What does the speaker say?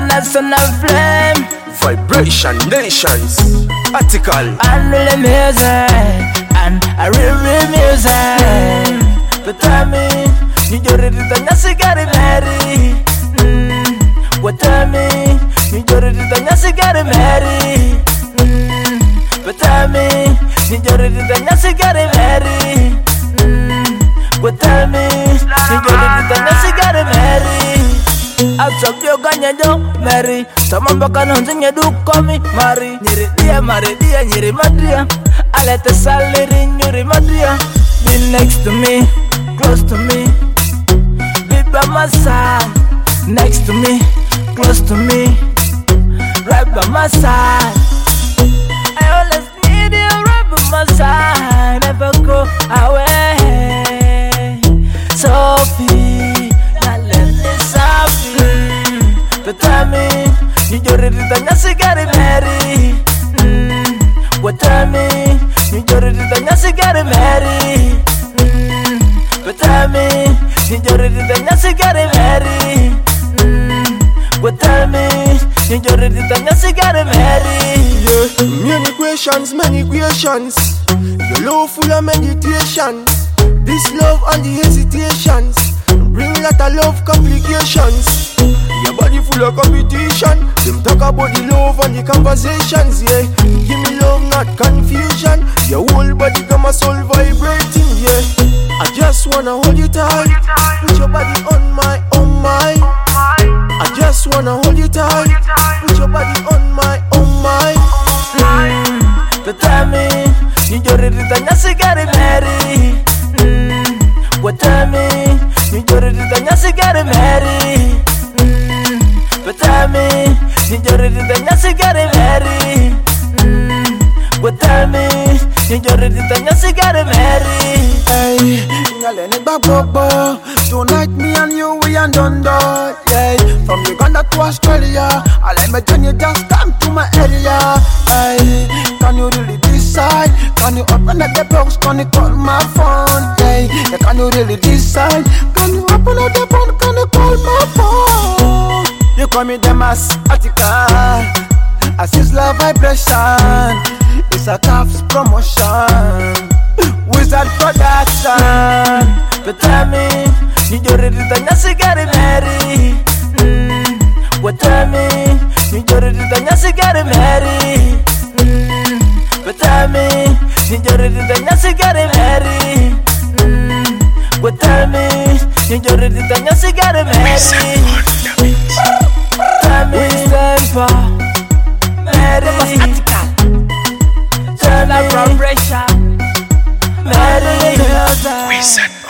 international flame. Vibration Nations article. And real music, and a real music. But tell me, you already done your got it married. What tell me, you already done your got it married. But tell me, you already done your got it married. But tell me, you already done your got it married. Absorb your ganya jo Mary. Sama bakan hantunya du komi Mari. Nyiri dia, nyiri madria. Alete saliri nyuri madria. Be next to me, close to me. Be by my side. Next to me, close to me. Right by my side. I always need you right by my side. Never go away. Sophie, now let me Sophie. But tell me, you already done your got it married. What tell me, you already done your got it married. But tell me, you already done your got it married. But tell me, you already done your got it married. Yeah, many questions, many questions. Your love full of meditation. This love and the hesitations bring lot of love complications. Your body full of competition. Them talk about the love and the conversations. Yeah, give me love, not confusion. Your whole body come a soul vibrating. Yeah, I just wanna hold you tight. Put your body on my, on mine. I just wanna hold you tight. Put your body on my, on mine. But tell me, you already done your got it married. What tell me, you already done your got it married. But tell me, you already done your got it married. But tell me, you already done your got it married. Hey, ngalene bagbobo. Tonight me and you we and done. Yeah, from Uganda to Australia, I let me join you just come to my area. Hey, can you really decide? Can you open up the box? Can you call my phone? Yeah, can you really decide? Can you open up the phone? Can you call my phone? You call me the mass article. Assist love vibration. It's a Caps promotion. Wizard production. But tell me, you already done your got it married. What tell me, you already done your got it married. But tell me, you already done your got it married. What tell me, you already done your got it married. Tell me, stand for married. Turn up vibration. Married.